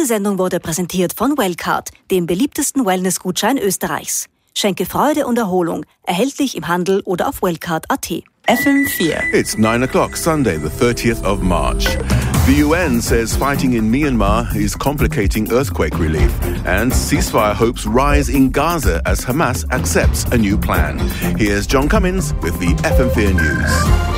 Diese Sendung wurde präsentiert von Wellcard, dem beliebtesten Wellness-Gutschein Österreichs. Schenke Freude und Erholung. Erhältlich im Handel oder auf wellcard.at. FM4. It's 9 o'clock, Sunday, the 30th of March. The UN says fighting in Myanmar is complicating earthquake relief, and ceasefire hopes rise in Gaza as Hamas accepts a new plan. Here's John Cummins with the FM4 News.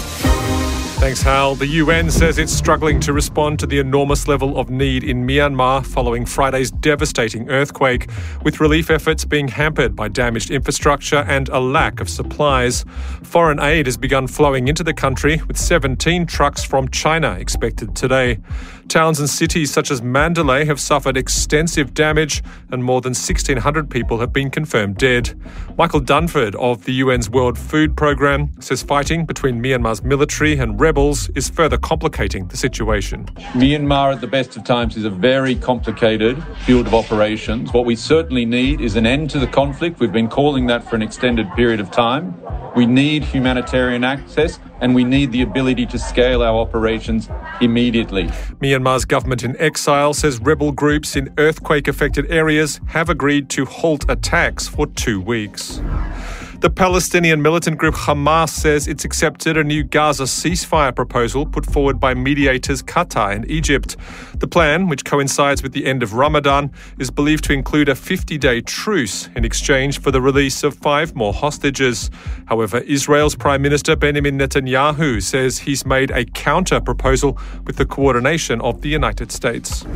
Thanks, Hal. The UN says it's struggling to respond to the enormous level of need in Myanmar following Friday's devastating earthquake, with relief efforts being hampered by damaged infrastructure and a lack of supplies. Foreign aid has begun flowing into the country, with 17 trucks from China expected today. Towns and cities such as Mandalay have suffered extensive damage, and more than 1,600 people have been confirmed dead. Michael Dunford of the UN's World Food Programme says fighting between Myanmar's military and rebels is further complicating the situation. Myanmar at the best of times is a very complicated field of operations. What we certainly need is an end to the conflict. We've been calling that for an extended period of time. We need humanitarian access, and we need the ability to scale our operations immediately. Myanmar's government in exile says rebel groups in earthquake-affected areas have agreed to halt attacks for 2 weeks. The Palestinian militant group Hamas says it's accepted a new Gaza ceasefire proposal put forward by mediators Qatar and Egypt. The plan, which coincides with the end of Ramadan, is believed to include a 50-day truce in exchange for the release of 5 more hostages. However, Israel's Prime Minister Benjamin Netanyahu says he's made a counter-proposal with the coordination of the United States.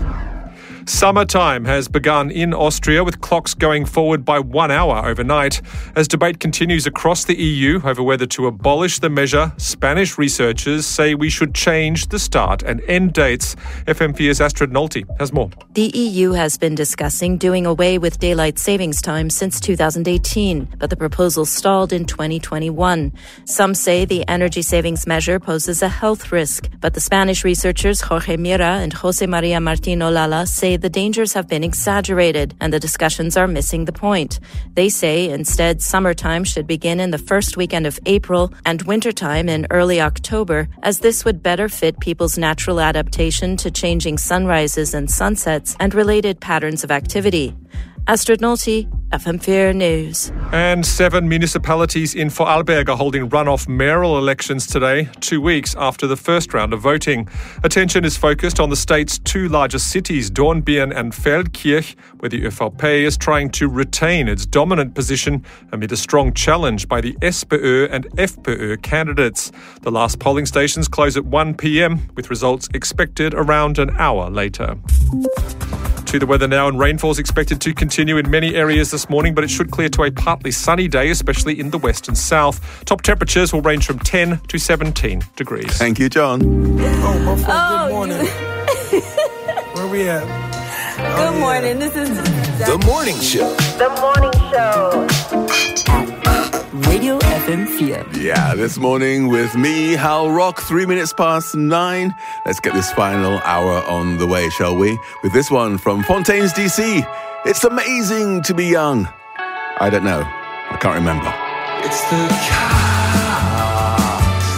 Summertime has begun in Austria, with clocks going forward by 1 hour overnight. As debate continues across the EU over whether to abolish the measure, Spanish researchers say we should change the start and end dates. FM4's Astrid Nolte has more. The EU has been discussing doing away with daylight savings time since 2018, but the proposal stalled in 2021. Some say the energy savings measure poses a health risk, but the Spanish researchers Jorge Mira and Jose Maria Martin Olalla say the dangers have been exaggerated and the discussions are missing the point. They say instead summertime should begin in the first weekend of April and wintertime in early October, as this would better fit people's natural adaptation to changing sunrises and sunsets and related patterns of activity. Astrid Nolte, FM4 News. And 7 municipalities in Vorarlberg are holding runoff mayoral elections today, 2 weeks after the first round of voting. Attention is focused on the state's 2 largest cities, Dornbirn and Feldkirch, where the ÖVP is trying to retain its dominant position amid a strong challenge by the SPÖ and FPÖ candidates. The last polling stations close at 1 p.m, with results expected around an hour later. To the weather now, and rainfall is expected to continue in many areas this morning, but it should clear to a partly sunny day, especially in the west and south. Top temperatures will range from 10 to 17 degrees. Thank you, John. Good morning. Where are we at? Good morning. This is The Morning Show. The Morning Show. Radio FM4. Yeah, this morning with me, Hal Rock, 3 minutes past 9. Let's get this final hour on the way, shall we? With this one from Fontaines DC. It's amazing to be young. I don't know. I can't remember. It's the chaos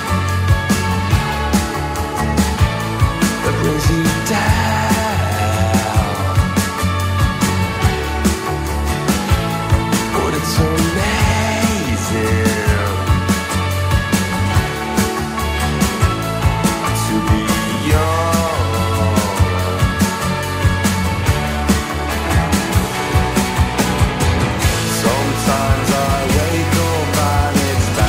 that brings you down. But it's amazing to be young. Sometimes I wake up and it's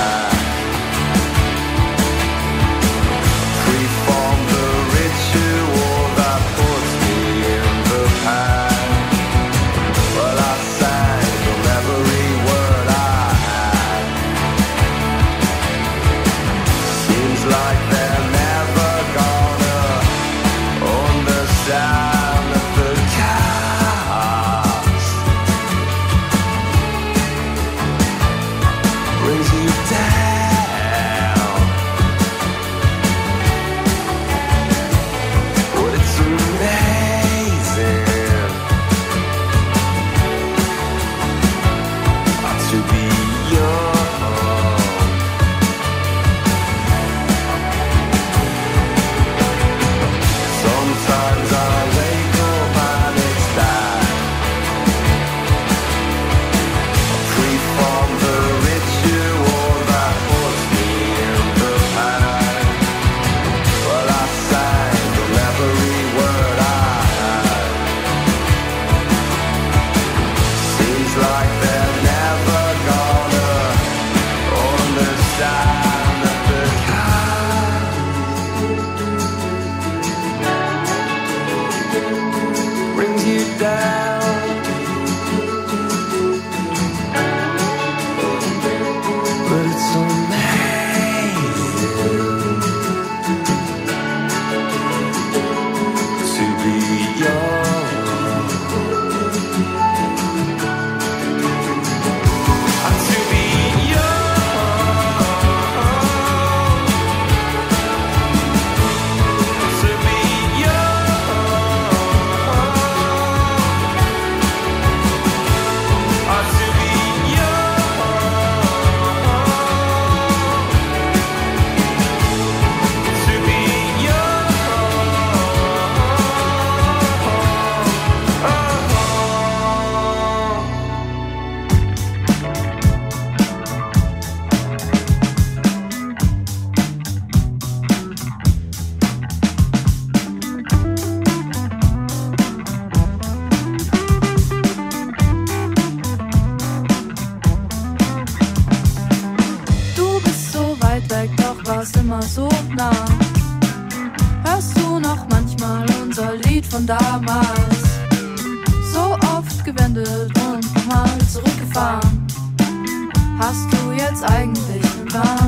immer so nah. Hörst du noch manchmal unser Lied von damals? So oft gewendet und nochmal zurückgefahren. Hast du jetzt eigentlich einen Plan?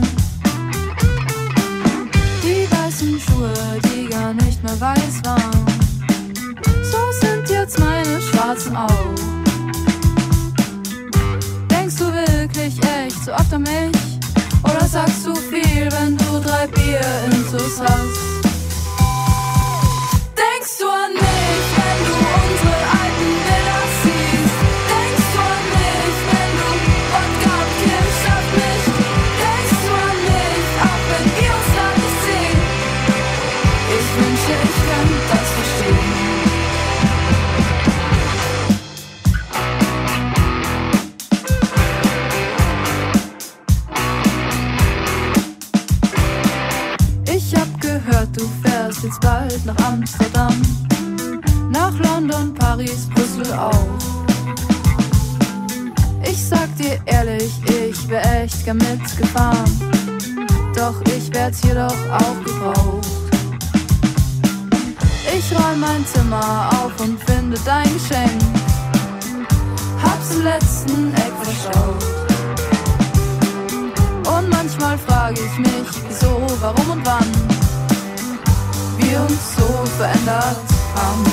Die weißen Schuhe, die gar nicht mehr weiß waren, so sind jetzt meine schwarzen auch. Denkst du wirklich echt so oft an mich? Oder sagst du viel, wenn du 3 Bier intus hast? Denkst du an mich, wenn du unsere alten Bilder siehst? Denkst du an mich, wenn du Wodka kippst auf mich? Denkst du an mich, auch wenn wir uns da nicht sehen? Ich wünsche, ich könnte das verstehen. Ich hab gehört, du fährst jetzt bald nach Amsterdam, nach London, Paris, Brüssel auch. Ich sag dir ehrlich, ich wär echt gern mitgefahren, doch ich werd's hier doch auch gebraucht. Ich räum mein Zimmer auf und finde dein Geschenk, hab's im letzten Eck verstaut. Und manchmal frage ich mich, wieso, warum und wann wir uns so verändert haben.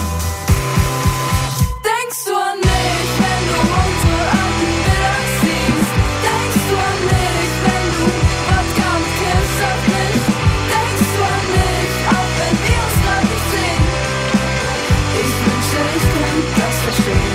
Denkst du an mich, wenn du unsere alten Bilder siehst? Denkst du an mich, wenn du Wodka kippst auf mich? Denkst du an mich, auch wenn wir uns grad nicht sehen? Ich wünsche, ich könnte das verstehen.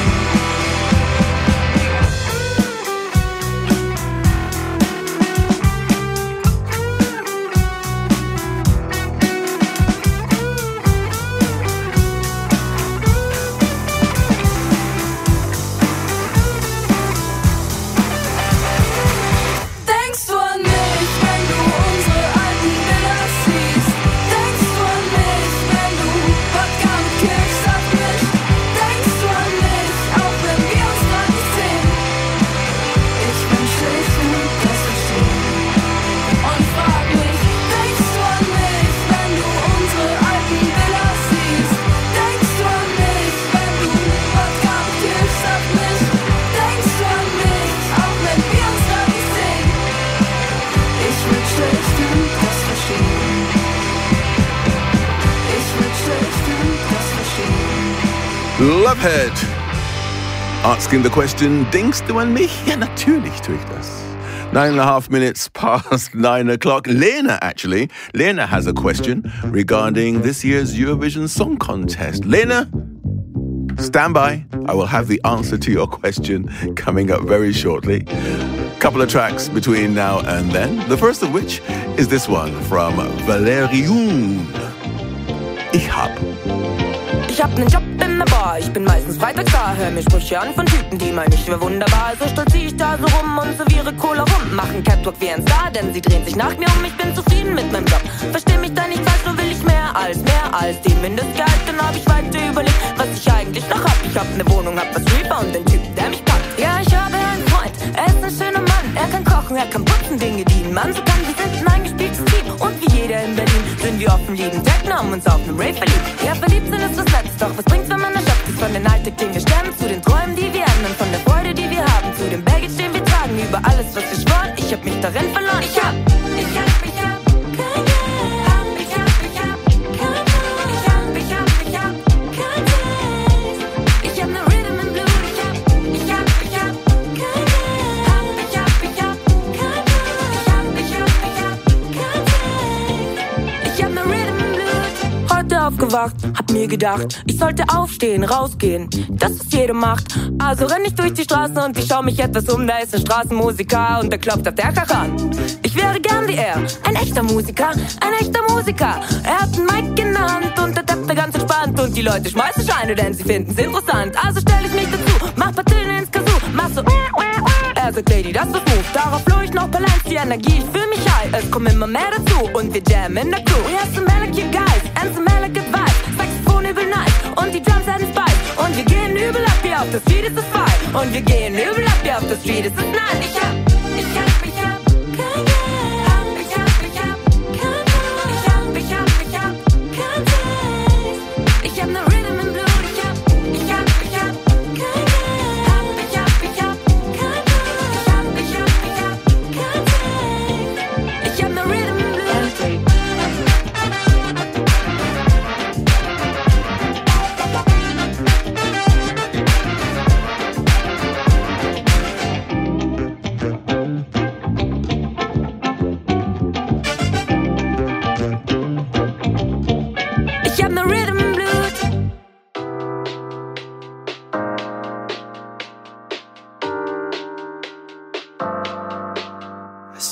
Lovehead. Asking the question, denkst du an mich? Ja, natürlich tue ich das. 9.5 minutes past 9 o'clock. Lena has a question regarding this year's Eurovision Song Contest. Lena, stand by. I will have the answer to your question coming up very shortly. Couple of tracks between now and then. The first of which is this one from Valerian. Ich hab nen Job in der Bar, ich bin meistens freitags da. Hör mir Sprüche an von Typen, die meinen, ich wär wunderbar. Also stolzier ich da so rum und serviere Cola rum. Machen Catwalk wie ein Star, denn sie drehen sich nach mir um. Ich bin zufrieden mit meinem Job, versteh mich da nicht falsch, nur will ich mehr als die Mindestgehalt. Dann hab ich weiter überlegt, was ich eigentlich noch hab. Ich hab ne Wohnung, hab was Reefer und den Typen, der mich packt. Ja, ich habe einen Freund, er ist ein schöner Mann. Er kann kochen, er kann putzen, Dinge, die ein Mann so kann. Wir sind ein eingespieltes Team und wie jeder in Berlin sind wir offen, lieben Techno, haben uns auf nem Rave verliebt. Ja, verliebt sind ist das Letzte, doch was bringt's, wenn man erschöpft ist von den Alltag, den wir sterben, zu den Träumen, die wir haben und von der Freude, die wir haben, zu dem Baggage, den wir tragen, über alles, was wir schworen. Ich hab mich darin verloren. Ich hab aufgewacht, hab mir gedacht, ich sollte aufstehen, rausgehen, das was jeder macht. Also renn ich durch die Straßen und ich schau mich etwas um, da ist ein Straßenmusiker und der klopft auf der Kachan. Ich wäre gern wie er, ein echter Musiker, ein echter Musiker. Er hat ein Mic in der Hand und der tappt da ganz entspannt und die Leute schmeißen Scheine, denn sie finden's interessant. Also stell ich mich dazu, mach paar Töne ins Kazoo, mach so er sagt, Lady, das ist Move. Darauf floh ich noch Balance, die Energie, ich fühl mich high. Es kommen immer mehr dazu und wir jammen in der Crew. We have some elegant guys and some elegant vibes. Saxophon übel nice und die Drums haben Spice. Und wir gehen übel ab hier auf der Street, ist es frei. Und wir gehen übel ab hier auf der Street, ist es nice. Ich hab keine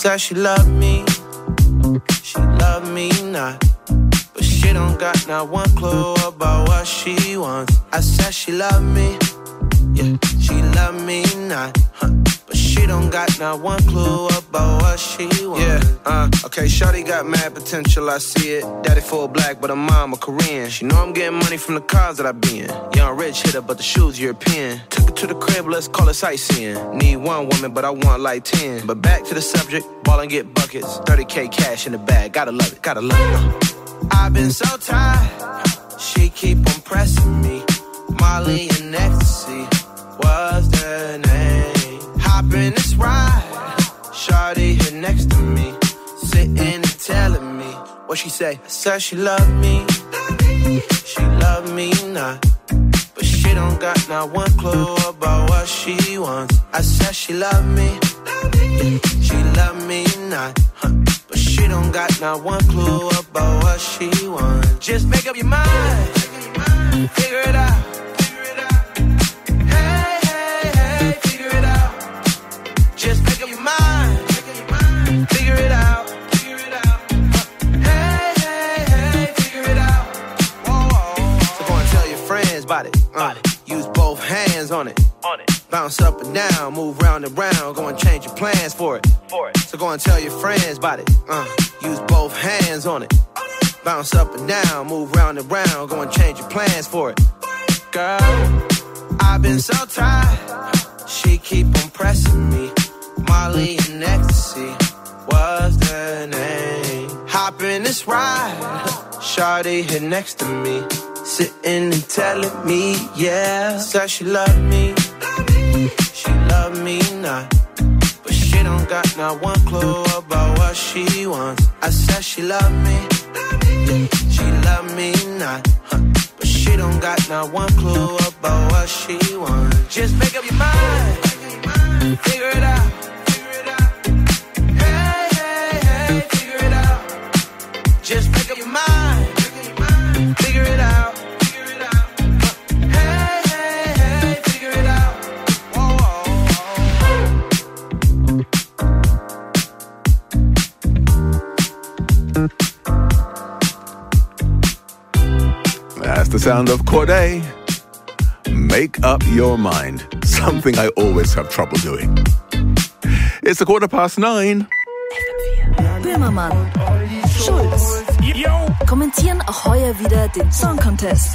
said she loved me, she loved me not. But she don't got not one clue about what she wants. I said she loved me, yeah, she loved me not. But she don't got not one clue about what she wants. Yeah, okay, shawty got mad potential, I see it. Daddy full black, but her mama Korean. She know I'm getting money from the cars that I be in. Young rich hitter, but the shoes European. Took her to the crib, let's call it sightseeing. Need one woman, but I want like 10. But back to the subject, ball and get buckets. 30K cash in the bag, gotta love it, gotta love it. I've been so tired, she keep on pressing me. Molly and ecstasy was the name. Hop in this ride, shawty here next to me, sitting and telling me what she say. I said she loved me, she loved me not. But she don't got not one clue about what she wants. I said she loved me, she loved me not. But she don't got not one clue about what she wants. Just make up your mind, figure it out. Hey, hey, hey, figure it out. Just make up your mind, figure it out. Hey, hey, hey, figure it out. Whoa, whoa, whoa. So go and tell your friends about it. Use both hands on it. Bounce up and down, move round and round. Go and change your plans for it. So go and tell your friends about it. Use both hands on it. Bounce up and down, move round and round. Go and change your plans for it. Girl, I've been so tired, she keep on pressing me. Molly and ecstasy was the name. Hop in this ride, shawty here next to me, sitting and telling me, yeah. Said she loved me, she loved me not. But she don't got not one clue about what she wants. I said she loved me, she loved me not. But she don't got not one clue about what she wants. Just make up your mind, figure it out. Hey, hey, hey, figure it out. Just make up your mind, figure it out. Hey, hey, hey, figure it out. Whoa, That's the sound of Corday. Make up your mind. Something I always have trouble doing. It's 9:15. Böhmermann, Schulz kommentieren auch heuer wieder den Song Contest.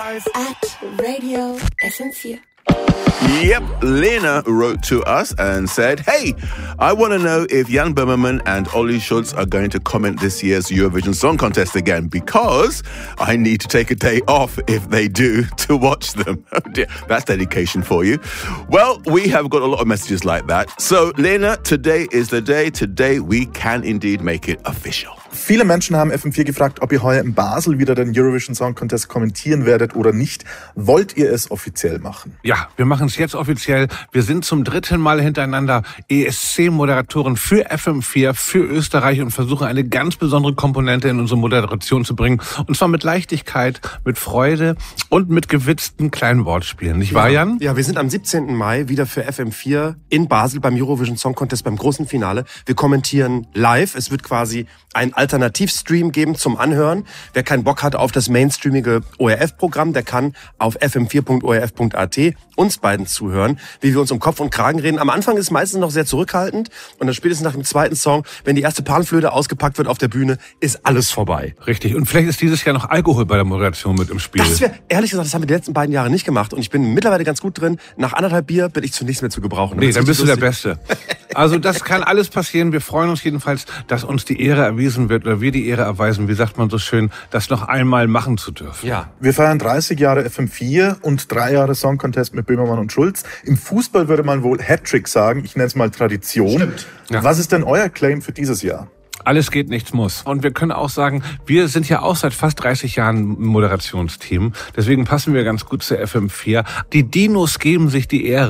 At Radio FM4. Yep, Lena wrote to us and said, hey, I want to know if Jan Böhmermann and Olli Schulz are going to comment this year's Eurovision Song Contest again, because I need to take a day off if they do to watch them. Oh dear, that's dedication for you. Well, we have got a lot of messages like that. So, Lena, today is the day. Today we can indeed make it official. Viele Menschen haben FM4 gefragt, ob ihr heuer in Basel wieder den Eurovision Song Contest kommentieren werdet oder nicht. Wollt ihr es offiziell machen? Ja, wir machen es jetzt offiziell. Wir sind zum 3. Mal hintereinander ESC-Moderatoren für FM4, für Österreich und versuchen eine ganz besondere Komponente in unsere Moderation zu bringen. Und zwar mit Leichtigkeit, mit Freude und mit gewitzten kleinen Wortspielen. Nicht wahr, Jan? Ja, wir sind am 17. Mai wieder für FM4 in Basel beim Eurovision Song Contest, beim großen Finale. Wir kommentieren live. Es wird quasi ein Alternativstream geben zum Anhören. Wer keinen Bock hat auf das mainstreamige ORF-Programm, der kann auf fm4.orf.at uns beiden zuhören, wie wir uns um Kopf und Kragen reden. Am Anfang ist es meistens noch sehr zurückhaltend und dann spätestens nach dem zweiten Song, wenn die erste Panflöte ausgepackt wird auf der Bühne, ist alles vorbei. Richtig. Und vielleicht ist dieses Jahr noch Alkohol bei der Moderation mit im Spiel. Das wäre, ehrlich gesagt, das haben wir die letzten beiden Jahre nicht gemacht und ich bin mittlerweile ganz gut drin. Nach 1,5 Bier bin ich zu nichts mehr zu gebrauchen. Nee, dann bist du der Beste. Also das kann alles passieren. Wir freuen uns jedenfalls, dass uns die Ehre erwiesen wird oder wir die Ehre erweisen, wie sagt man so schön, das noch einmal machen zu dürfen. Ja. Wir feiern 30 Jahre FM4 und 3 Jahre Song Contest mit Böhmermann und Schulz. Im Fußball würde man wohl Hattrick sagen. Ich nenne es mal Tradition. Stimmt. Ja. Was ist denn euer Claim für dieses Jahr? Alles geht, nichts muss. Und wir können auch sagen, wir sind ja auch seit fast 30 Jahren im Moderationsteam. Deswegen passen wir ganz gut zur FM4. Die Dinos geben sich die Ehre.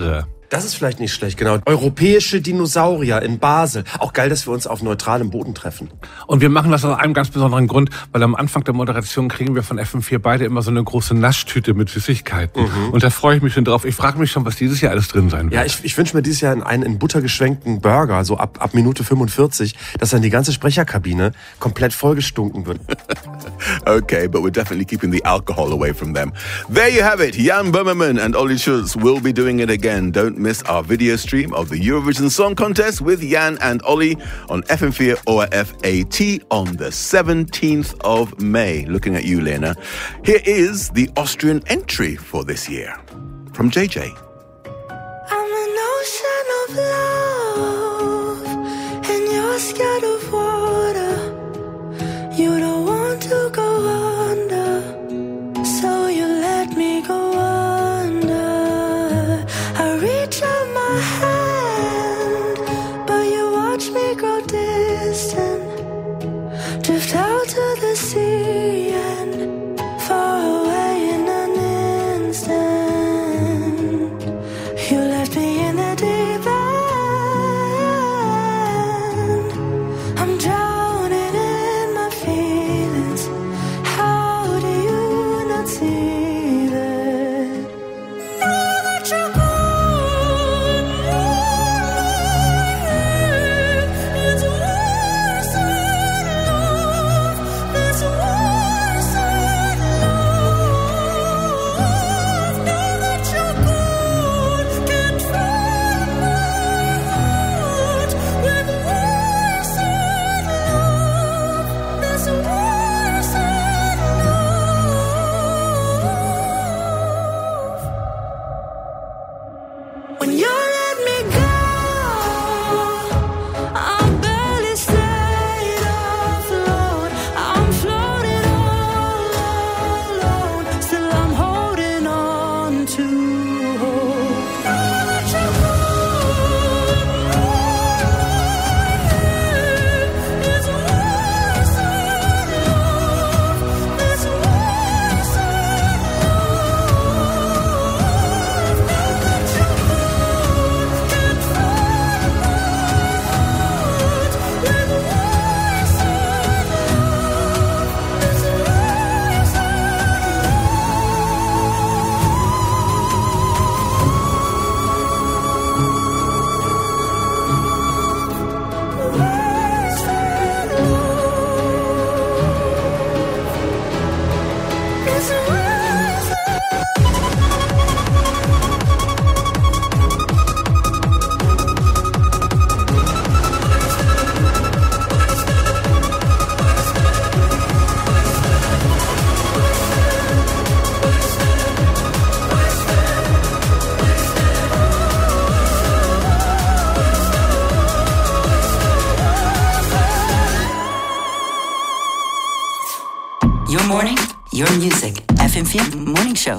Das ist vielleicht nicht schlecht, genau. Europäische Dinosaurier in Basel. Auch geil, dass wir uns auf neutralem Boden treffen. Und wir machen das aus einem ganz besonderen Grund, weil am Anfang der Moderation kriegen wir von FM4 beide immer so eine große Naschtüte mit Süßigkeiten. Und da freue ich mich schon drauf. Ich frage mich schon, was dieses Jahr alles drin sein wird. Ja, ich wünsche mir dieses Jahr einen in Butter geschwenkten Burger, so ab Minute 45, dass dann die ganze Sprecherkabine komplett vollgestunken wird. Okay, but we're definitely keeping the alcohol away from them. There you have it. Jan Böhmermann and Olli Schulz will be doing it again. Don't miss our video stream of the Eurovision Song Contest with Jan and Olli on FM4 ORF AT on the 17th of May. Looking at you, Lena. Here is the Austrian entry for this year from JJ. I'm an ocean of love, and you're scared of water. You don't want to go under, so you let me go under. I reach out my hand, but you watch me grow distant, drift out to the sea and far away in an instant. You left me in the deep end. I'm drowning in my feelings. How do you not see that? Now that you're gone, it's worse than love. It's worse than love. Now that you're gone, can't find my heart with worse than love. It's worse than love. When you let me go, I'm barely stayed afloat. I'm floating all alone. Still I'm holding on to hope. Now that you're gone, it's worse than love. It's worse than love. Now that you're gone, can't find my heart with worse than love. It's worse than Your morning, your music. FM4 Morning Show.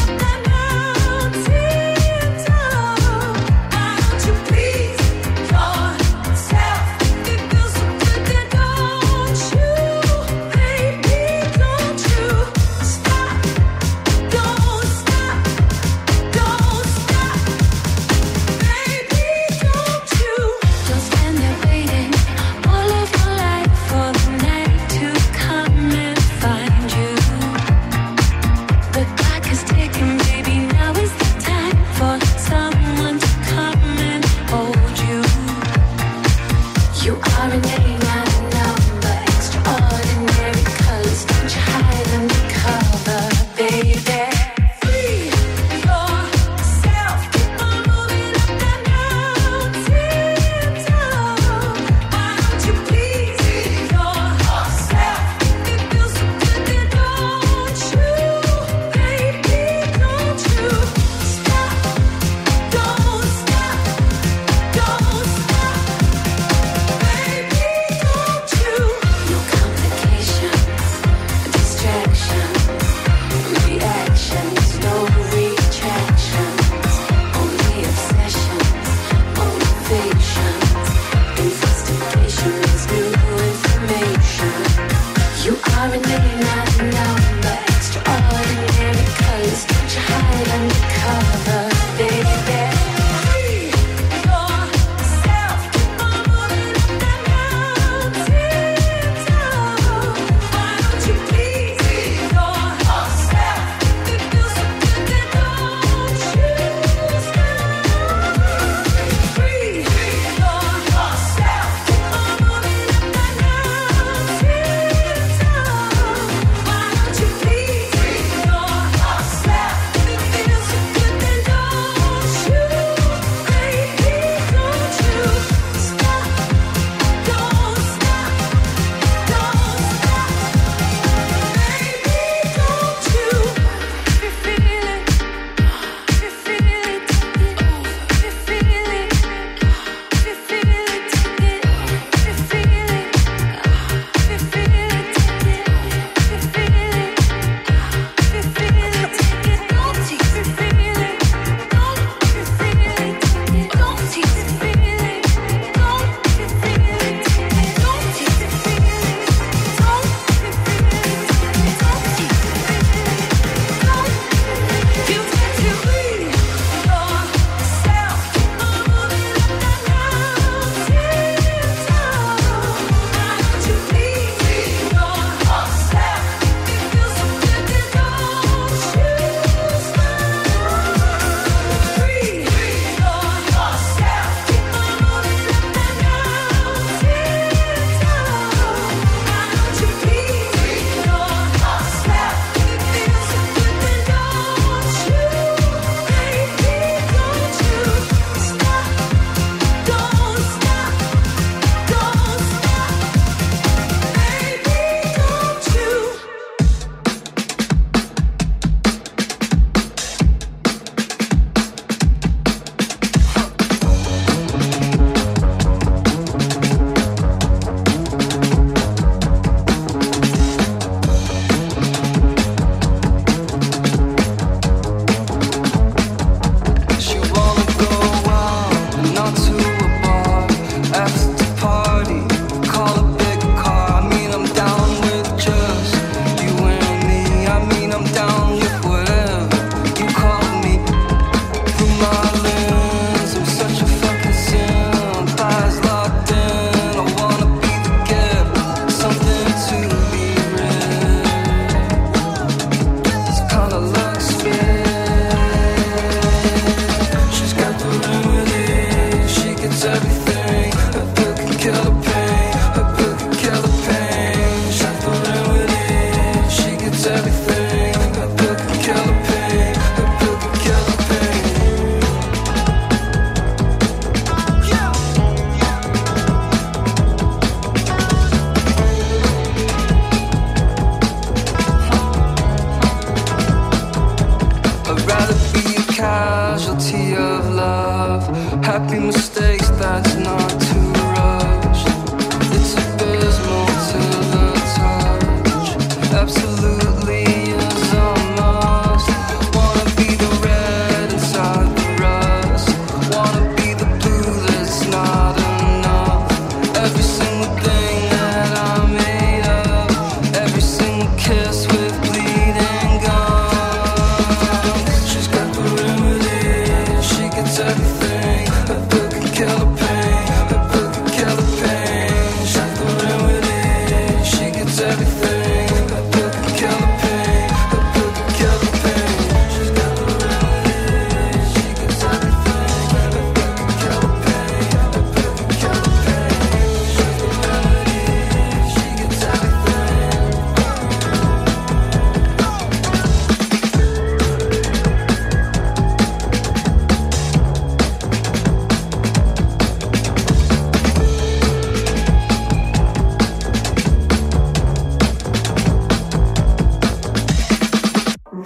Please,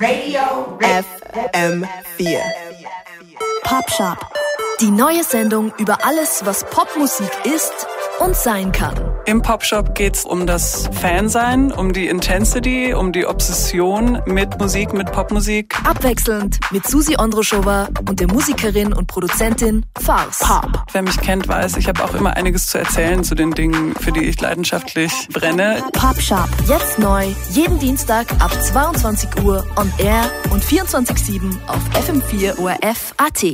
Radio FM4. Pop Shop. Die neue Sendung über alles, was Popmusik ist und sein kann. Im Popshop geht's um das Fansein, um die Intensity, um die Obsession mit Musik, mit Popmusik. Abwechselnd mit Susi Ondroschova und der Musikerin und Produzentin Farce. Pop. Wer mich kennt, weiß, ich habe auch immer einiges zu erzählen zu den Dingen, für die ich leidenschaftlich brenne. Pop Shop. Jetzt neu. Jeden Dienstag ab 22 Uhr on Air und 24/7 auf FM4 ORF AT.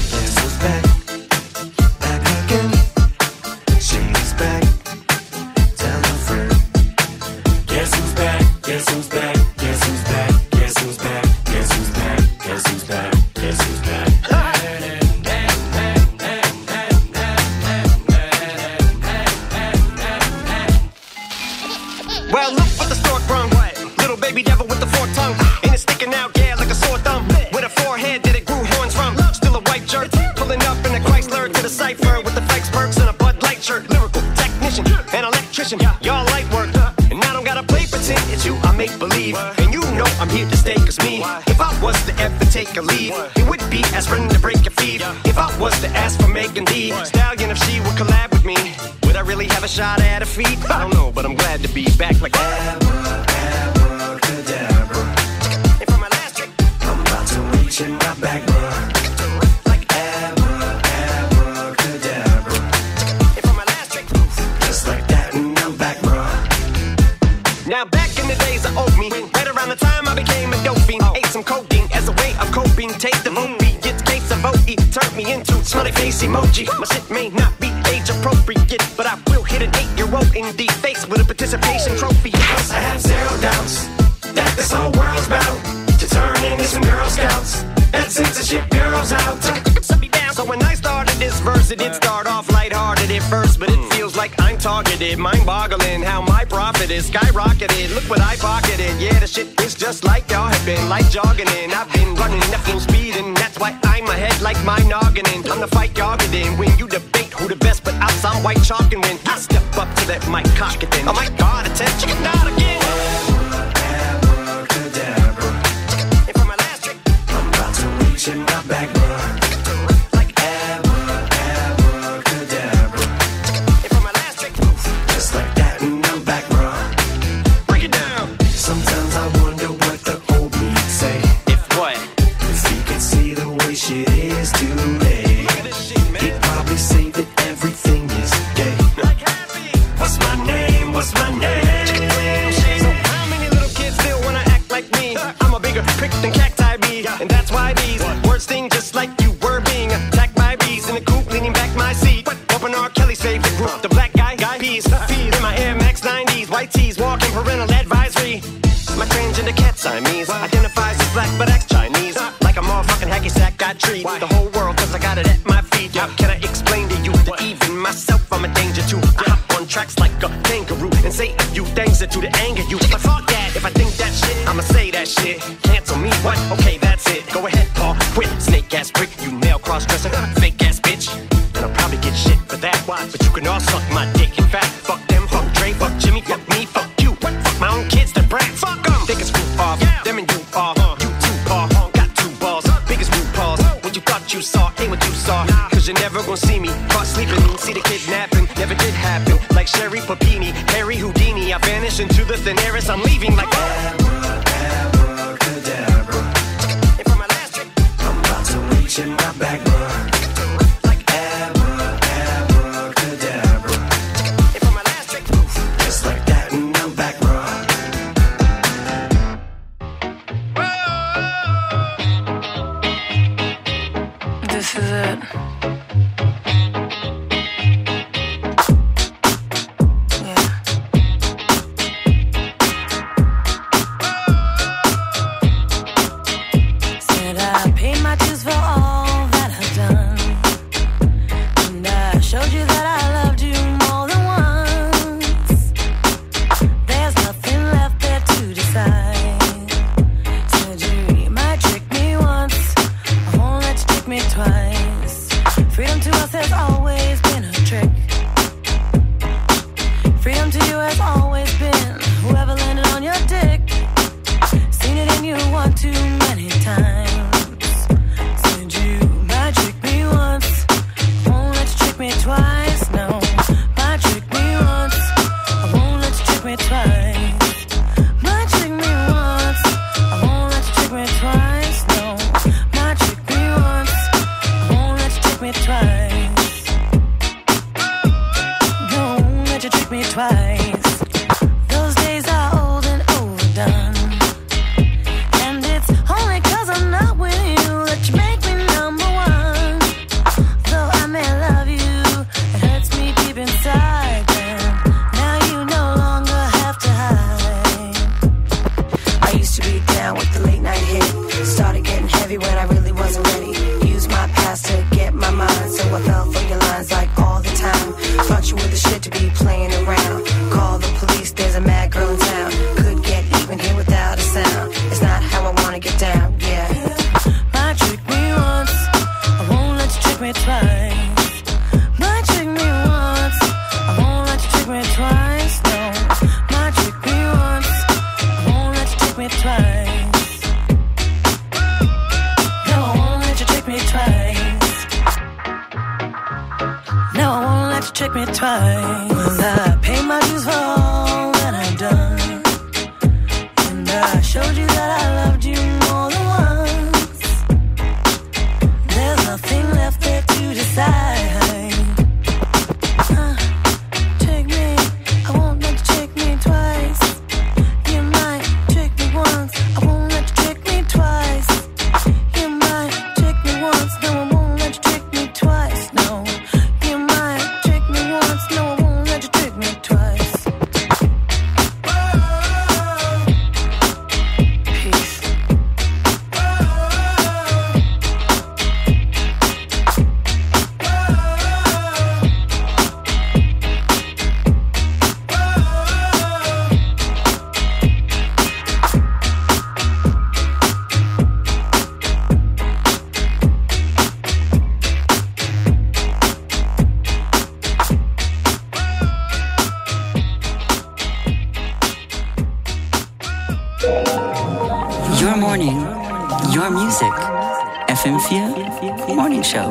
Well, look what the stork brung. Little baby devil with the forked tongue. And it's sticking out, yeah, like a sore thumb. With a forehead that it grew horns from. Still a white jerk. Pulling up in a Chrysler to the cypher with the Fikes perks and a Bud Light shirt. Lyrical technician, an electrician. Y'all light work. And I don't gotta play pretend. It's you, I make believe. And you know I'm here to stay, cause me. If I was to ever take a leave, it would be aspirin to break your feet. If I was to ask for Megan D Stallion, if she would collab with me, would I really have a shot at her feet? I don't know, but I'm glad to be back like abracadabra. And for my last trick, I'm about to reach in my back, bruh. Like abracadabra. And for my last trick, just like that, and I'm back, bruh. Now back in the days of old me, right around the time I became a dope fiend, ate some codeine as a way of coping. Take the movie, get case of OE, turned me into smiley face emoji. My shit may not be age appropriate, but I will hit an 8-year-old in the face with a participation trophy. Cause I have zero doubts that this whole world's bound to turn into some Girl Scouts. That censorship bureau's out. So when I started this verse, it did start off lighthearted at first, but it feels like I'm targeted. Mind-boggling how my profit is skyrocketed. Look what I pocketed. Yeah, the shit is just like y'all have been, like jogging in. I've been running that full speed, and that's why I'm ahead like my noggin in. I'm the fight y'all get in when you debate who the best, but I'll sound white chalk and win. I step up to that mic, cock it then. Oh my God, attention, chicken out again. Abracadabra. And for my last trick, I'm about to reach in my back, bruh. Shit is too late. He'd probably say that everything is gay. What's my name? What's my name? So how many little kids still wanna act like me? I'm a bigger prick than cacti bee, and that's why these words sting just like you were being attacked by bees in the coop, leaning back my seat. Open R. Kelly's favorite group, the black guy peas. Feed in my Air Max 90s, white tees, walking parental advisory. My transgender cat Siamese identifies as black but acts Chinese. Like a motherfucking hacky sack, I treat the whole world cause I got it at my feet. How can I explain to you that even myself I'm a danger to? I hop on tracks like a kangaroo and say a few things that do to anger you. But fuck that, if I think that shit, I'ma say that shit. Cancel me, what? Okay, that's it. Go ahead, Paul, quit. Snake ass prick, you male cross-dresser, fake ass bitch. And I'll probably get shit for that. But you can all suck my dick. In fact, fuck them, fuck Dre, fuck Jimmy, fuck me, fuck you. Fuck my own kids, they're brats. Fuck them. They can screw off. Them and you are. You too, Paul. Got two balls. Biggest blue paws. What you thought you saw ain't what you saw. Cause you're never gonna see me caught sleeping. See the kidnapping. Never did happen. Like Sherry Papini, Harry Houdini. I vanish into the thin air as I'm leaving like abracadabra. And for my last trick, I'm about to reach in my back, bruh. This is it. Your music. FM4 Morning Show.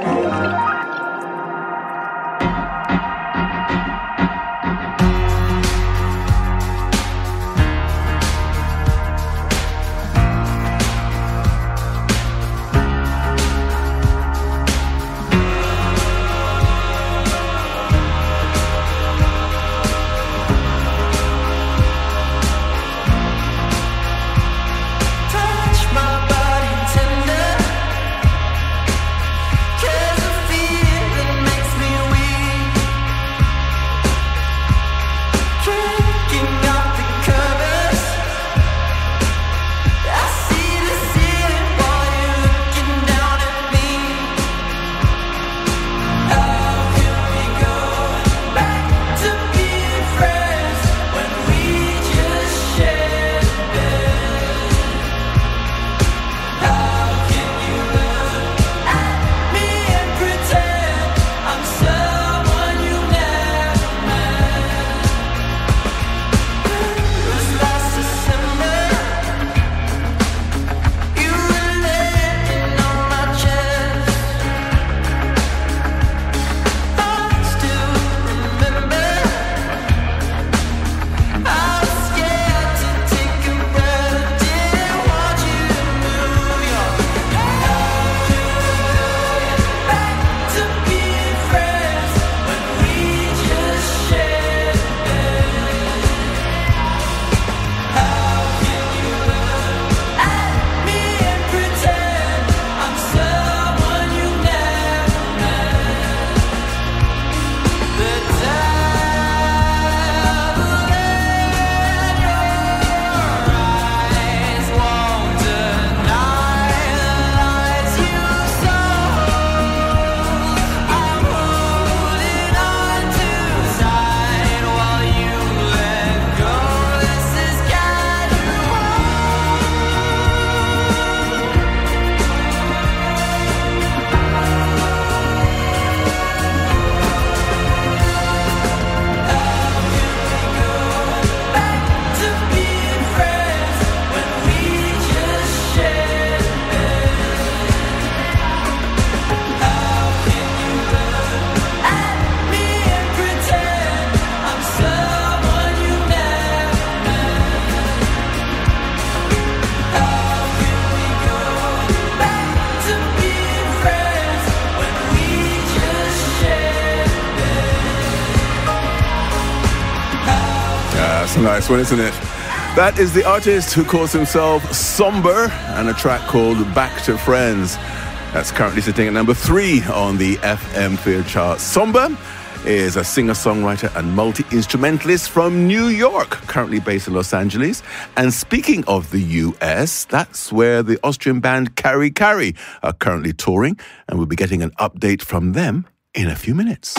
That's a nice one, isn't it? That is the artist who calls himself Somber and a track called Back to Friends. That's currently sitting at number 3 on the FM4 chart. Somber is a singer-songwriter and multi-instrumentalist from New York, currently based in Los Angeles. And speaking of the US, that's where the Austrian band Carrie Carrie are currently touring, and we'll be getting an update from them in a few minutes.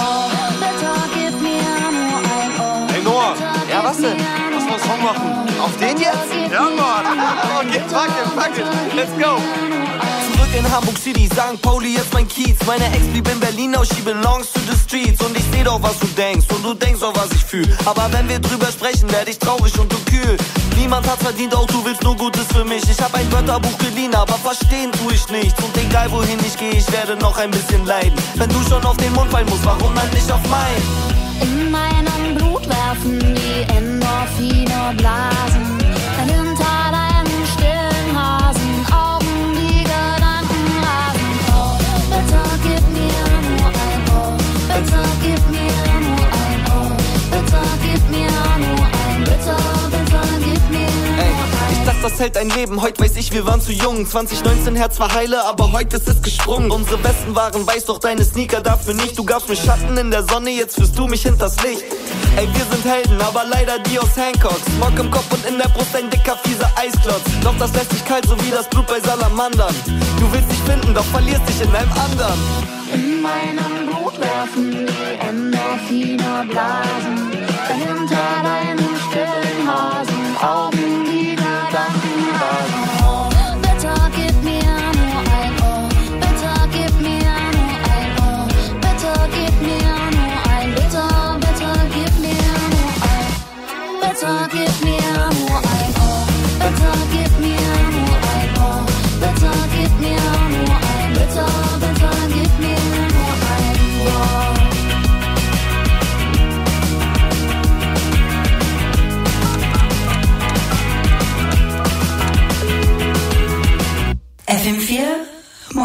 Hey Noah, ja was denn? Lass mal einen Song machen. Auf den jetzt? Ja Mann. Okay, fuck it, let's go. Zurück in Hamburg City, St. Pauli ist mein Kiez. Meine Ex blieb in Berlin, now she belongs to the streets. Und ich seh doch, was du denkst und du denkst auch, was ich fühl. Aber wenn wir drüber sprechen, werd ich traurig und du kühl. Niemand hat's verdient, auch du willst nur Gutes für mich. Ich hab ein Wörterbuch geliehen, aber verstehen tu ich nichts. Und egal wohin ich geh, ich werde noch ein bisschen leiden. Wenn du schon auf den Mund fallen musst, warum dann nicht auf meinen? In meinem Blut werfen die Endorphine Blasen. Hinter deinen stillen Hasen Augen die Gedanken rasen. Oh, bitte gib mir nur ein Oh, bitte gib mir nur ein Oh, bitte gib mir nur ein Bitte gib mir nur ein. Ich dachte, das hält ein Leben, heute weiß ich, wir waren zu jung. 2019 Herz war heile, aber heute ist es gesprungen. Unsere Westen waren weiß, doch deine Sneaker dafür nicht. Du gabst mir Schatten in der Sonne, jetzt führst du mich hinters Licht. Ey, wir sind Helden, aber leider die aus Hancock. Smog im Kopf und in der Brust ein dicker, fieser Eisklotz. Doch das lässt dich kalt, so wie das Blut bei Salamandern. Du willst dich finden, doch verlierst dich in einem anderen. In meinem Blut werfen die Endorphine Blasen. Hinter deinen stillen Hasen Augen die Gedanken rasen. Oh, bitte gib mir nur ein Oh, bitte gib mir nur ein Oh, bitte gib mir nur ein Bitte gib mir nur ein Bitte gib mir nur ein Oh, bitte gib mir nur ein Oh, bitte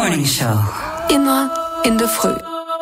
Morning Show. Immer in der Früh.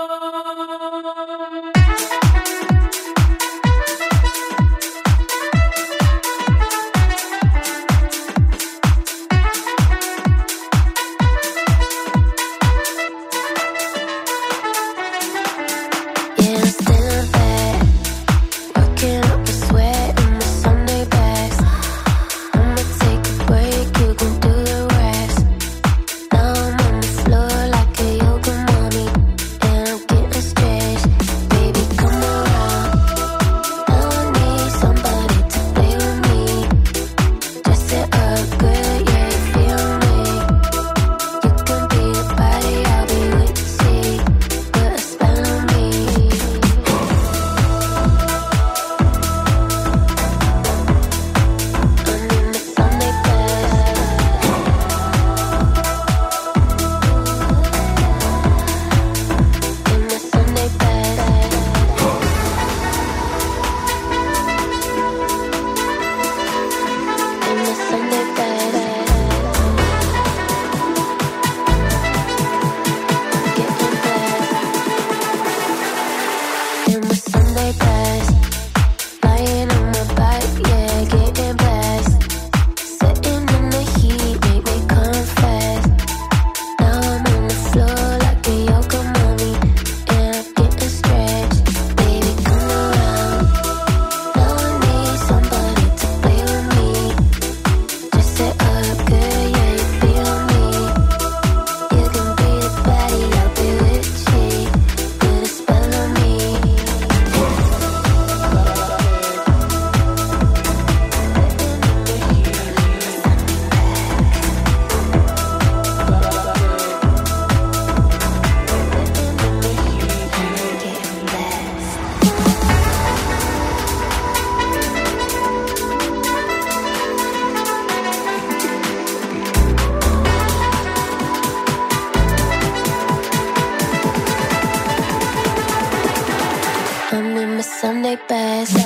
Sunday best.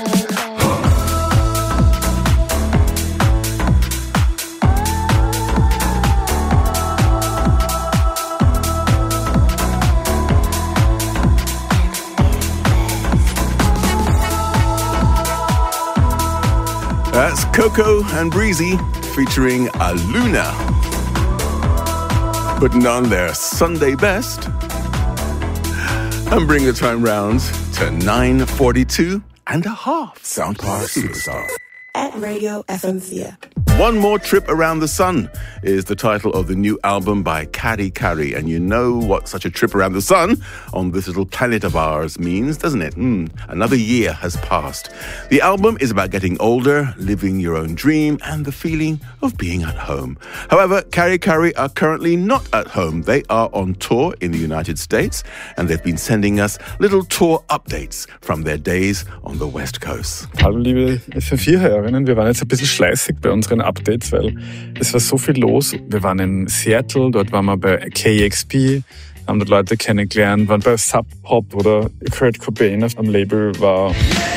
That's Coco and Breezy featuring Aluna, putting on their Sunday best and bring the time round to 9:42 and a half. Soundcloud Superstar. At Radio FM4. One More Trip Around the Sun is the title of the new album by Kari Kari. And you know what such a trip around the sun on this little planet of ours means, doesn't it? Another year has passed. The album is about getting older, living your own dream, and the feeling of being at home. However, Kari Kari are currently not at home. They are on tour in the United States, and they've been sending us little tour updates from their days on the West Coast. Hallo liebe FM4-Hörerinnen, wir waren jetzt ein bisschen schleißig bei unseren Updates, weil es war so viel los. Wir waren in Seattle, dort waren wir bei KEXP, haben dort Leute kennengelernt, waren bei Sub Pop, oder Kurt Cobain am Label war.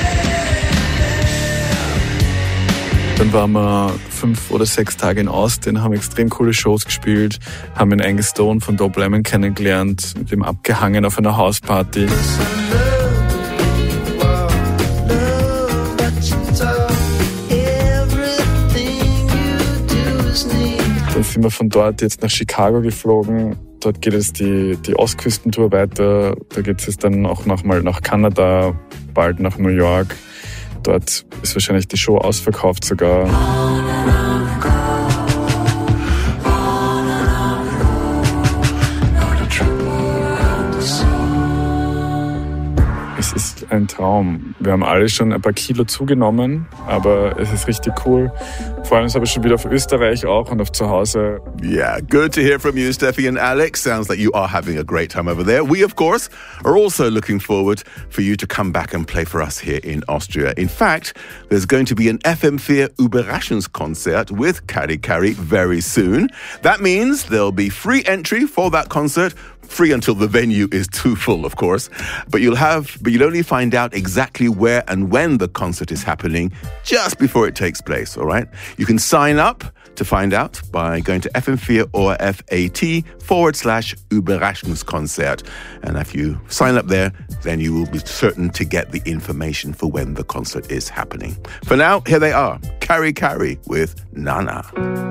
Dann waren wir 5 oder 6 Tage in Austin, haben extrem coole Shows gespielt, haben in Angus Stone von Dope Lemon kennengelernt, mit dem abgehangen auf einer Hausparty. Dann sind wir von dort jetzt nach Chicago geflogen. Dort geht es die Ostküstentour weiter. Da geht es jetzt dann auch nochmal nach Kanada, bald nach New York. Dort ist wahrscheinlich die Show ausverkauft sogar. Es ist ein Traum. Wir haben alle schon ein paar Kilo zugenommen, aber es ist richtig cool. Freuen uns aber schon wieder auf Österreich auch und auf zu Hause. Yeah, good to hear from you, Steffi and Alex. Sounds like you are having a great time over there. We, of course, are also looking forward for you to come back and play for us here in Austria. In fact, there's going to be an FM4 Überraschungskonzert with Kari Kari very soon. That means there'll be free entry for that concert Free until the venue is too full, of course. But you'll only find out exactly where and when the concert is happening just before it takes place, all right? You can sign up to find out by going to FM4 or FAT/Überraschungskonzert. And if you sign up there, then you will be certain to get the information for when the concert is happening. For now, here they are, Carrie Carrie with Nana.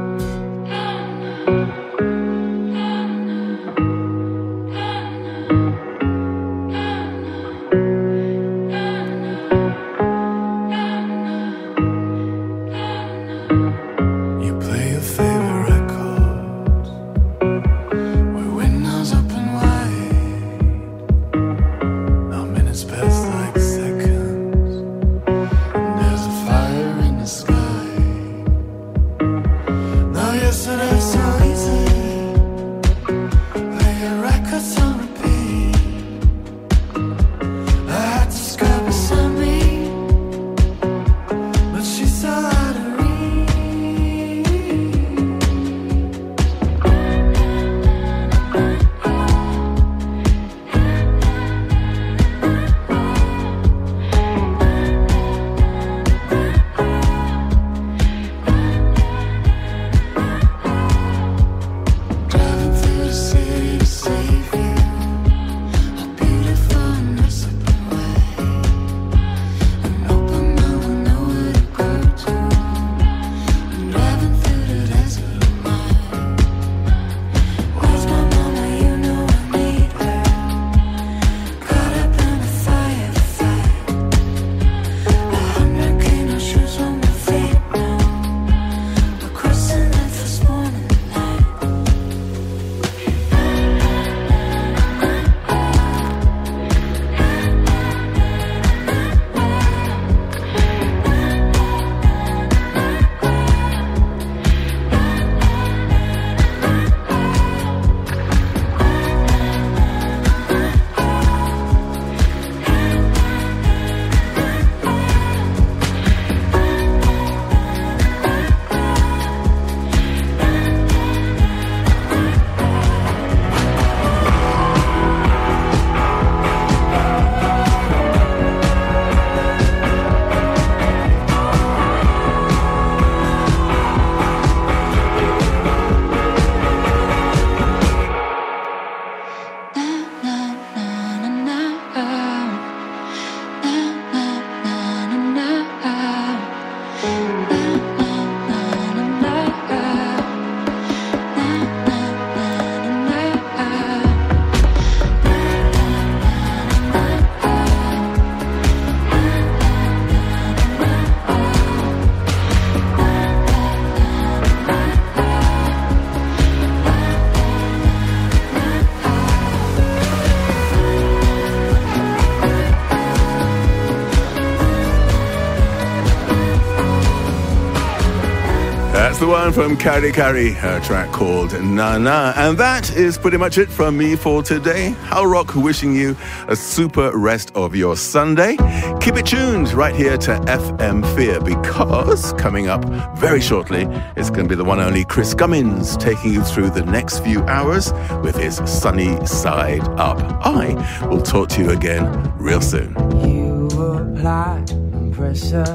The one from Carrie Carrie, her track called Nana. And that is pretty much it from me for today. Hal Rock wishing you a super rest of your Sunday. Keep it tuned right here to FM4, because coming up very shortly, it's going to be the one and only Chris Gummins taking you through the next few hours with his Sunny Side Up. I will talk to you again real soon. You apply pressure,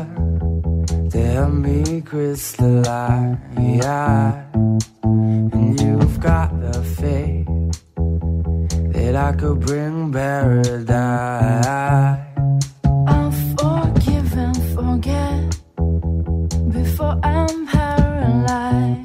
tell me crystalline, and you've got the faith that I could bring paradise. I'll forgive and forget before I'm paralyzed.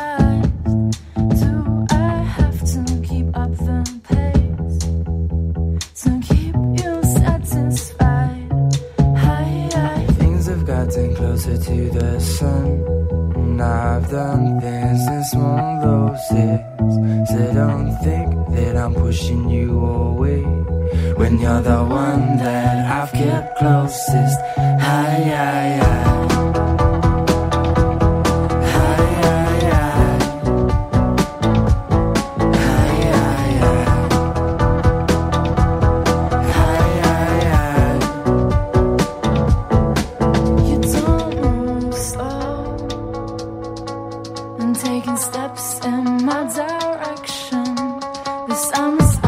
Do I have to keep up the pace to keep you satisfied? Things have gotten closer to the sun, and I've done things this won't lose it. So don't think that I'm pushing you away when you're the one that I've kept closest. You don't move slow and taking steps in my direction. This I'm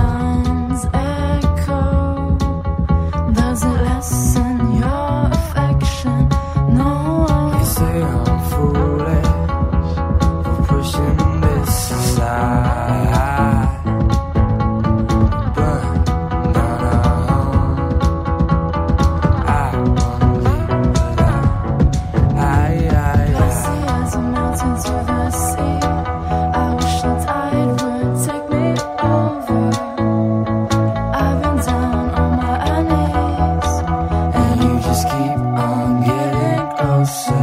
maybe I'm foolish for pushing this aside. Burn down our home. I wanna leave without. Glaciers are melting to the sea. I wish the tide would take me over. I've been down on my knees, and you just keep on getting closer.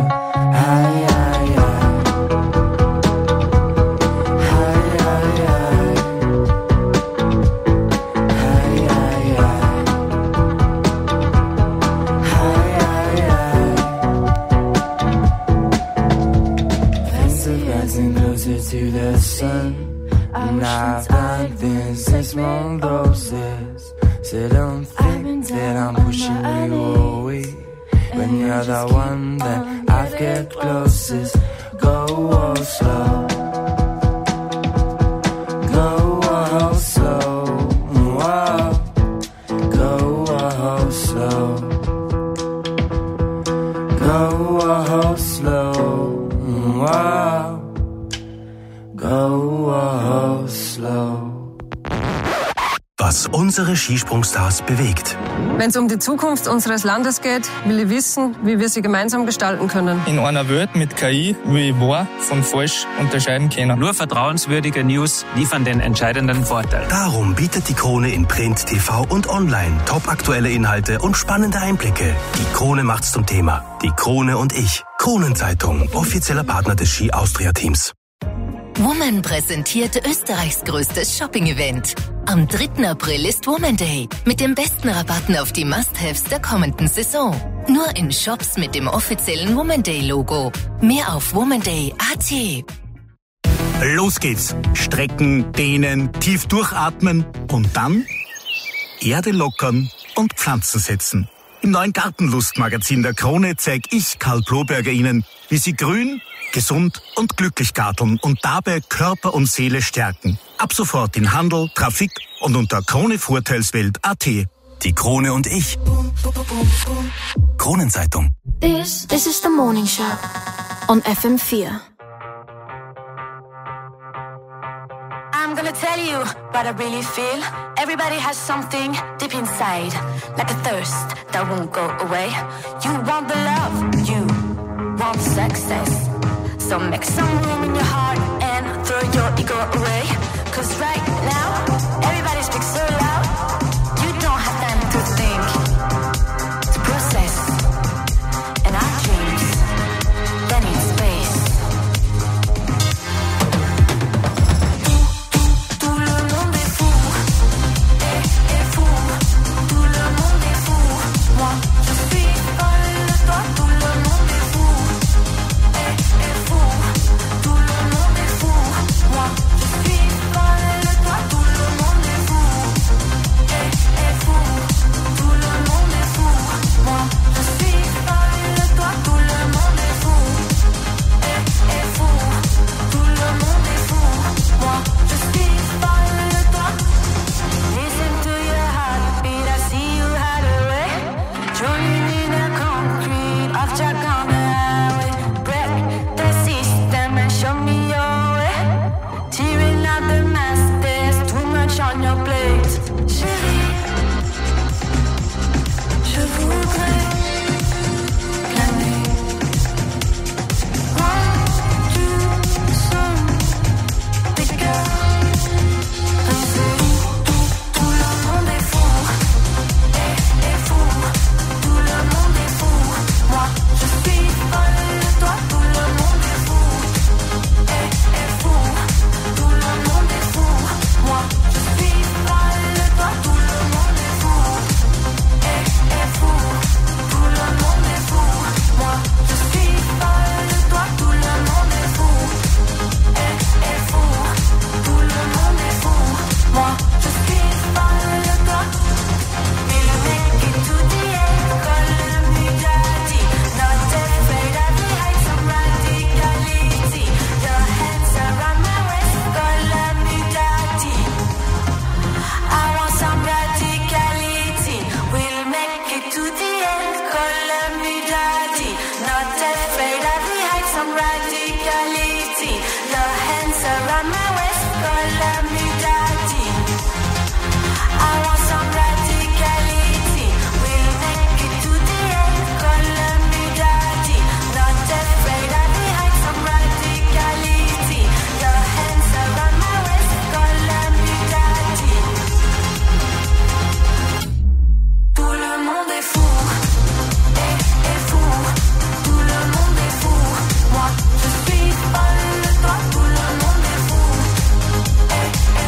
To the sun, and I've done things since one roses. So don't think that I'm pushing you away. When you're the one that I get closest, go slow, go slow, whoa. Go slow, go slow, whoa. Go slow. Was unsere Skisprungstars bewegt. Wenn es um die Zukunft unseres Landes geht, will ich wissen, wie wir sie gemeinsam gestalten können. In einer Welt mit KI will ich wahr von falsch unterscheiden können. Nur vertrauenswürdige News liefern den entscheidenden Vorteil. Darum bietet die Krone in Print, TV und Online topaktuelle Inhalte und spannende Einblicke. Die Krone macht's zum Thema. Die Krone und ich. Kronenzeitung, offizieller Partner des Ski Austria Teams. Woman präsentiert Österreichs größtes Shopping-Event. Am 3. April ist Woman Day mit den besten Rabatten auf die Must-Haves der kommenden Saison. Nur in Shops mit dem offiziellen Woman Day-Logo. Mehr auf womanday.at. Los geht's. Strecken, dehnen, tief durchatmen und dann Erde lockern und Pflanzen setzen. Im neuen Gartenlustmagazin der Krone zeige ich, Karl Bloberger, Ihnen, wie Sie grün, gesund und glücklich garteln und dabei Körper und Seele stärken. Ab sofort in Handel, Trafik und unter Kronevorteilswelt.at. Die Krone und ich. Kronenzeitung. This is the morning show on FM4. I'm gonna tell you what I really feel. Everybody has something deep inside, like a thirst that won't go away. You want the love, you want success. So make some room in your heart and throw your ego away. Cause right now, everybody speaks so loud. You don't have time to think, to process. And our dreams, they need space. Tout le monde est fou, est fou. Tout le monde est fou. Moi, je suis folle de toi. Tout le monde est fou, est fou. Tout le monde est fou. Moi, je suis folle de toi. call me daddy. I want some radicality. We'll make it to the end. Call me daddy. Not afraid I'll be hide some radicality. Your hands around my waist. Call me daddy. Tout le monde est fou. Est fou. Tout le monde est fou. Moi je suis folle de toi. Tout le monde est fou. Est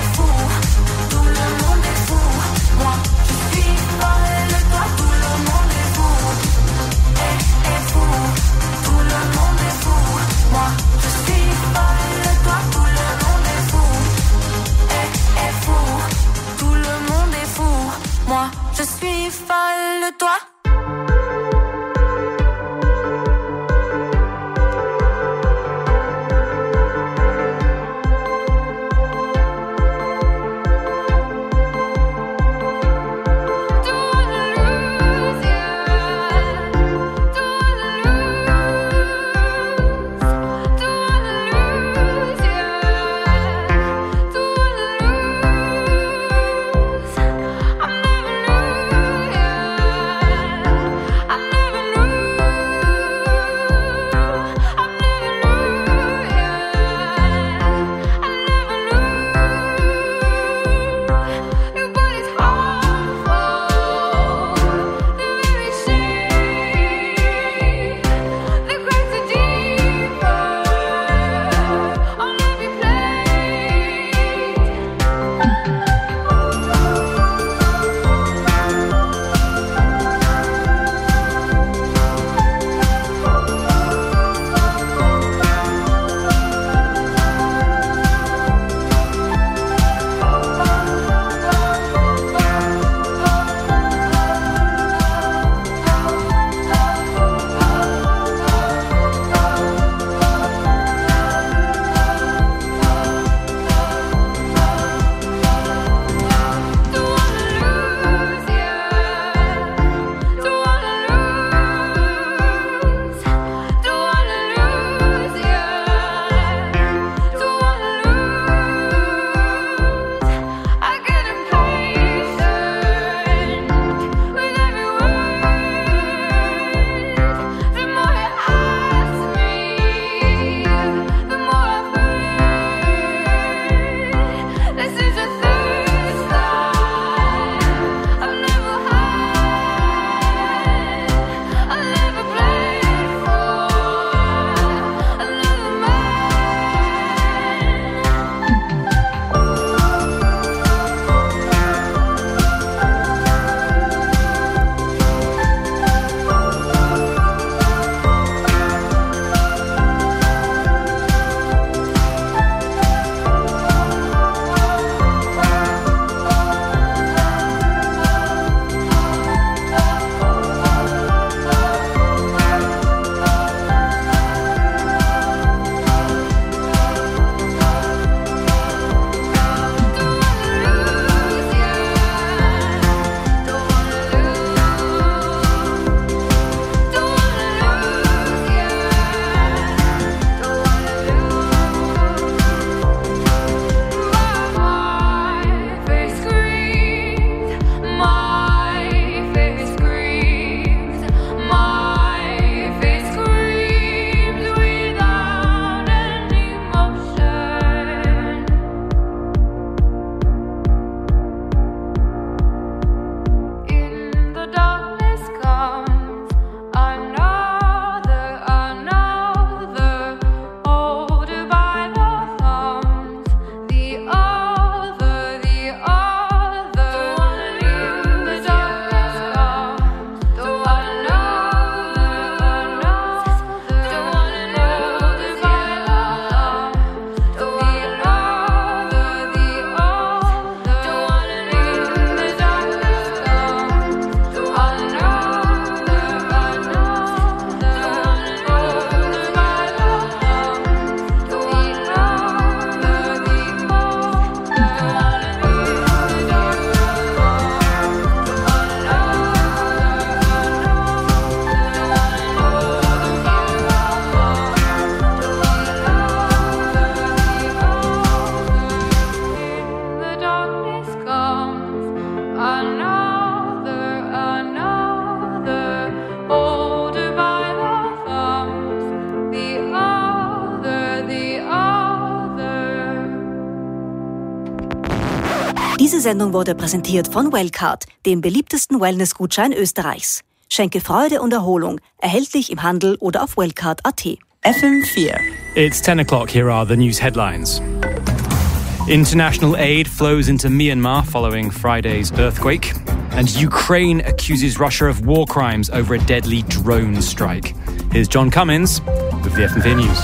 Diese Sendung wurde präsentiert von Wellcard, dem beliebtesten Wellness-Gutschein Österreichs. Schenke Freude und Erholung. Erhältlich im Handel oder auf wellcard.at. FM4. It's 10 o'clock. Here are the news headlines. International aid flows into Myanmar following Friday's earthquake. And Ukraine accuses Russia of war crimes over a deadly drone strike. Here's John Cummins with the FM4 News.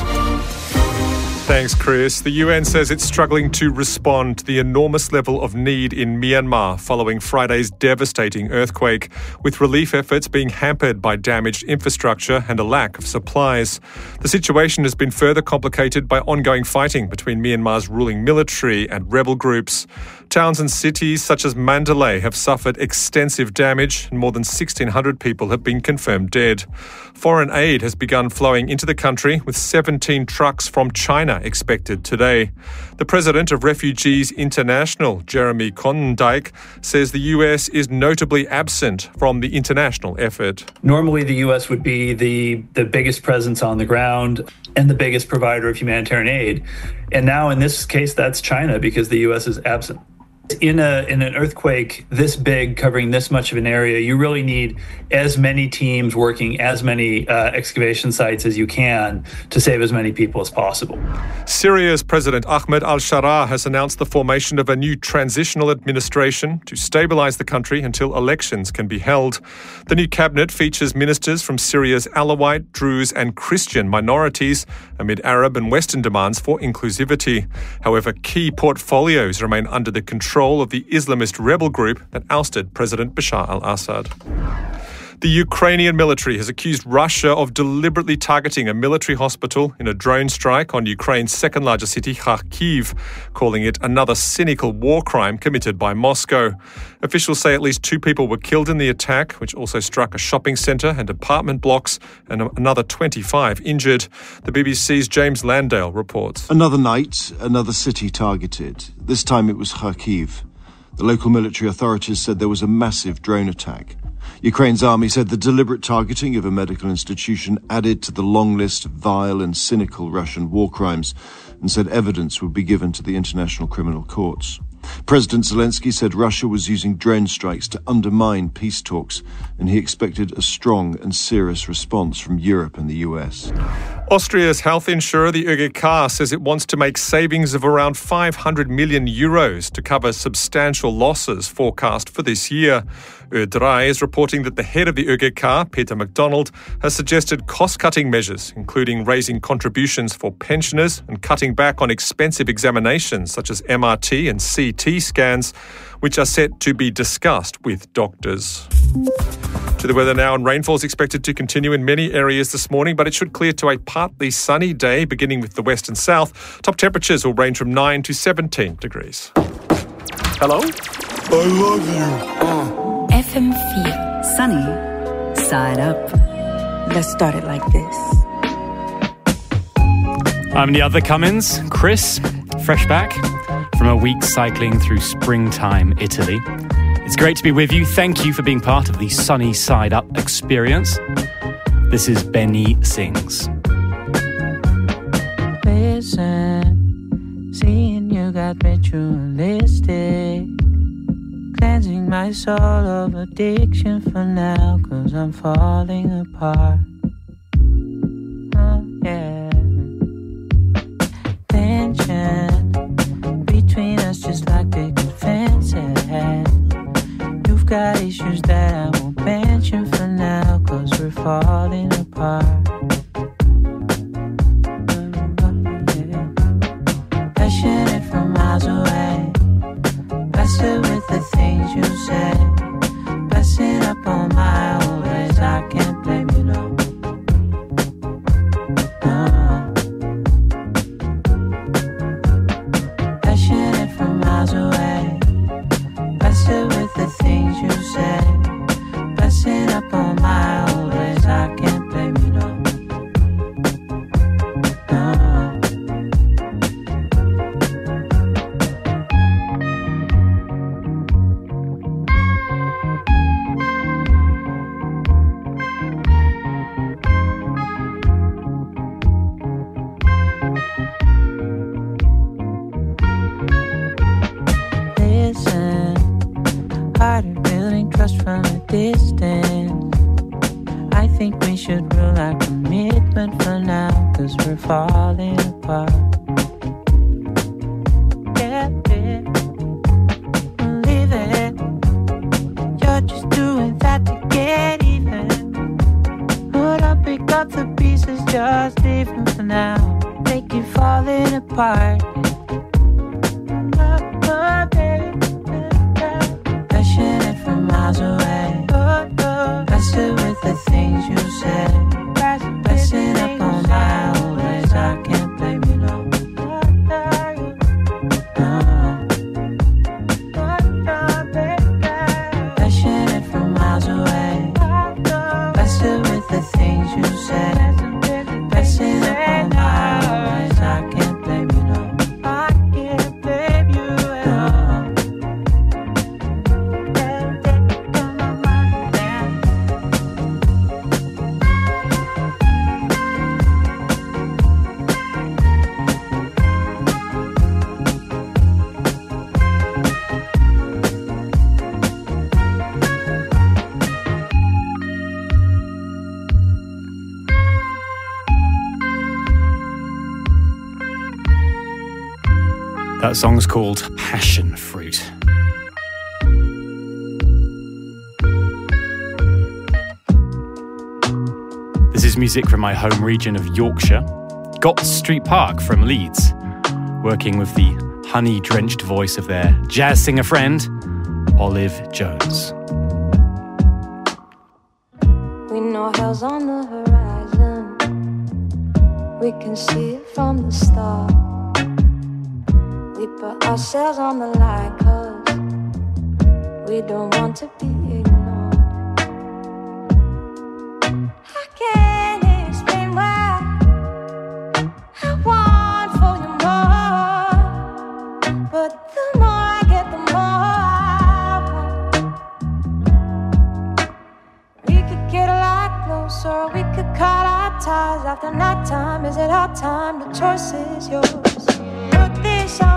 Thanks, Chris. The UN says it's struggling to respond to the enormous level of need in Myanmar following Friday's devastating earthquake, with relief efforts being hampered by damaged infrastructure and a lack of supplies. The situation has been further complicated by ongoing fighting between Myanmar's ruling military and rebel groups. Towns and cities such as Mandalay have suffered extensive damage and more than 1,600 people have been confirmed dead. Foreign aid has begun flowing into the country, with 17 trucks from China expected today. The president of Refugees International, Jeremy Kondijk, says the US is notably absent from the international effort. Normally, the US would be the biggest presence on the ground and the biggest provider of humanitarian aid. And now, in this case, that's China, because the US is absent. In an earthquake this big, covering this much of an area, you really need as many teams working as many excavation sites as you can to save as many people as possible. Syria's President Ahmed al-Sharaa has announced the formation of a new transitional administration to stabilize the country until elections can be held. The new cabinet features ministers from Syria's Alawite, Druze and Christian minorities amid Arab and Western demands for inclusivity. However, key portfolios remain under the control of the Islamist rebel group that ousted President Bashar al-Assad. The Ukrainian military has accused Russia of deliberately targeting a military hospital in a drone strike on Ukraine's second-largest city, Kharkiv, calling it another cynical war crime committed by Moscow. Officials say at least 2 people were killed in the attack, which also struck a shopping centre and apartment blocks, and another 25 injured. The BBC's James Landale reports. Another night, another city targeted. This time it was Kharkiv. The local military authorities said there was a massive drone attack. Ukraine's army said the deliberate targeting of a medical institution added to the long list of vile and cynical Russian war crimes, and said evidence would be given to the international criminal courts. President Zelensky said Russia was using drone strikes to undermine peace talks, and he expected a strong and serious response from Europe and the US. Austria's health insurer, the ÖGK, says it wants to make savings of around 500 million euros to cover substantial losses forecast for this year. Ö3 is reporting that the head of the ÖGK, Peter MacDonald, has suggested cost-cutting measures, including raising contributions for pensioners and cutting back on expensive examinations such as MRT and CT scans, which are set to be discussed with doctors. To the weather now, and rainfall is expected to continue in many areas this morning, but it should clear to a partly sunny day, beginning with the west and south. Top temperatures will range from 9 to 17 degrees. Hello? I love you. FM4. Sunny. Side up. Let's start it like this. I'm the other Cummins, Chris, fresh back from a week cycling through springtime Italy. It's great to be with you. Thank you for being part of the Sunny Side Up experience. This is Benny Sings. Listen, seeing you got ritualistic, cleansing my soul of addiction for now, 'cause I'm falling apart. Yeah. Tension between us just like picket fences. You've got issues that I won't mention for now, 'cause we're falling apart. Passionate from miles away, blessed with the things you say, blessing up on my old ways. I can't blame you, no. should rule our commitment for now, 'cause we're falling apart. Yeah, babe, believe it. You're just doing that to get even. Would I pick up the pieces, just leave them for now? They keep falling apart. Passionate from miles away. Messing with the things you said. Messing up on my own ways. I can't blame you, no. Passionate from miles away. Messing with the things you said. Messing up on my own ways. I can't blame you, no. I can't blame you at all. That song's called Passion Fruit. This is music from my home region of Yorkshire. Gotts Street Park from Leeds, working with the honey-drenched voice of their jazz singer friend, Olive Jones. We know hell's on the horizon. We can see it from the start. We put ourselves on the line 'cause we don't want to be ignored. I can't explain why I want for you more, but the more I get, the more I want. We could get a lot closer, or we could cut our ties after nighttime. Is it our time? The choice is yours. Put this on.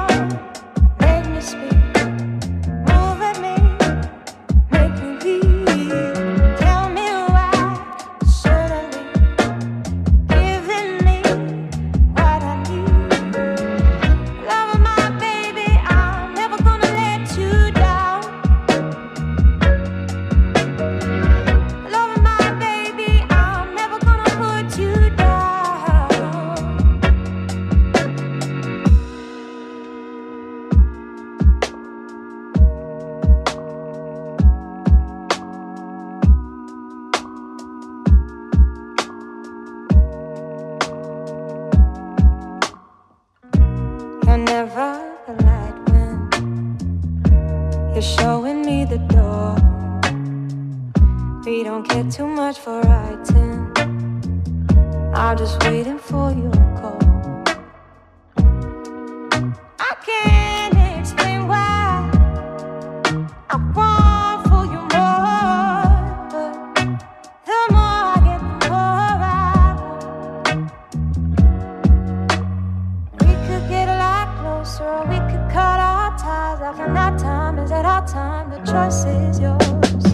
We could cut our ties after that time. Is it our time? The choice is yours.